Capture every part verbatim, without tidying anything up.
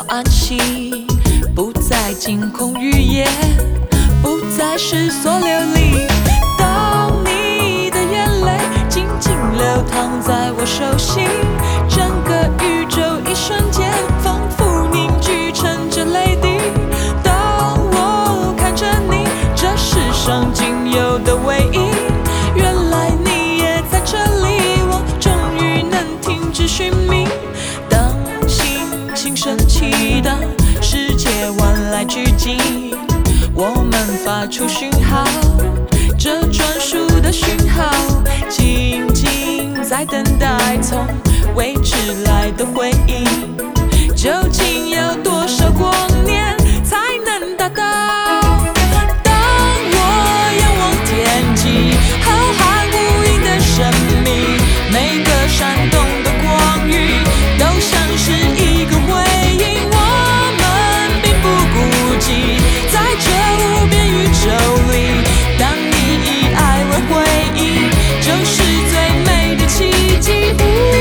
安息，不再惊恐欲夜，不再失所流离。当你的眼泪静静流淌在我手心，整个宇宙一瞬间仿佛凝聚成这泪滴。当我看着你，这世上仅有的唯一，原来你也在这里，我终于能停止寻觅。当心情升起，当世界万籁俱寂，我们发出讯号，这专属的讯号，静静在等待从未知来的回应。究竟要多少光年才能达到？当我仰望天际，浩瀚无垠的神秘，每个闪动的光晕都像是一个回应。我们并不孤寂，在这无边宇宙里，当你以爱为回应，就是最美的奇迹。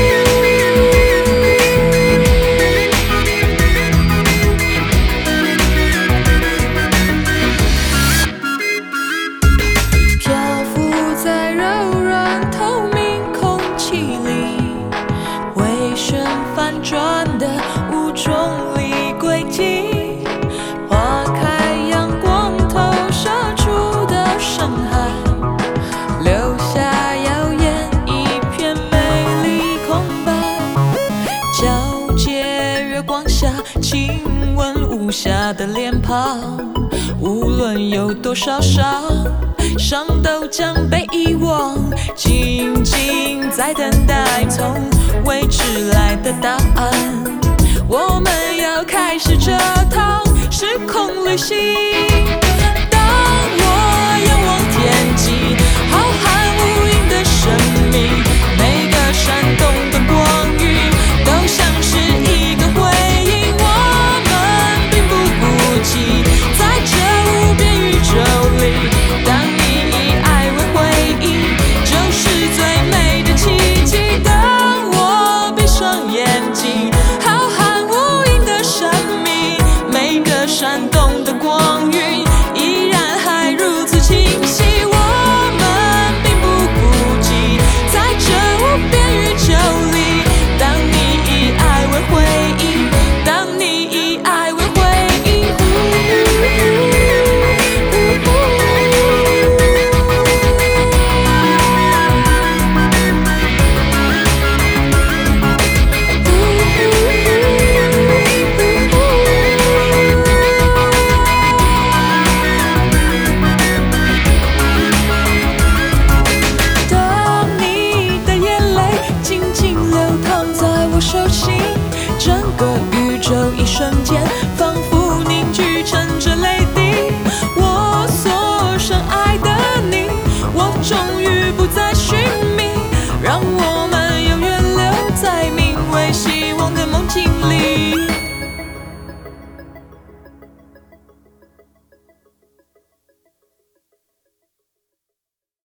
漂浮在柔软透明空气里，回旋反转的无重力轨迹，划开阳光投射出的深海，留下耀眼一片美丽空白。皎洁月光下，亲吻无瑕的脸庞，无论有多少伤，伤都将被遗忘。静静在等待从未知来的答案，我们要开始这趟时空旅行。